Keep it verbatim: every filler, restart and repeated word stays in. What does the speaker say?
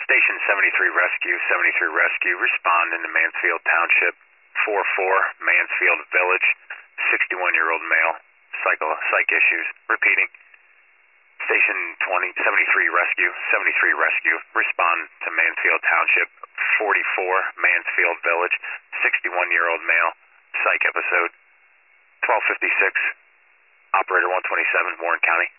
Station seventy-three Rescue, seventy-three Rescue, respond into Mansfield Township, four four, Mansfield Village, sixty-one-year-old male, psycho, psych issues. Repeating. Station twenty, seventy-three Rescue, seventy-three Rescue, respond to Mansfield Township, forty-four, Mansfield Village, sixty-one-year-old male, psych episode, twelve fifty-six, Operator one twenty-seven, Warren County.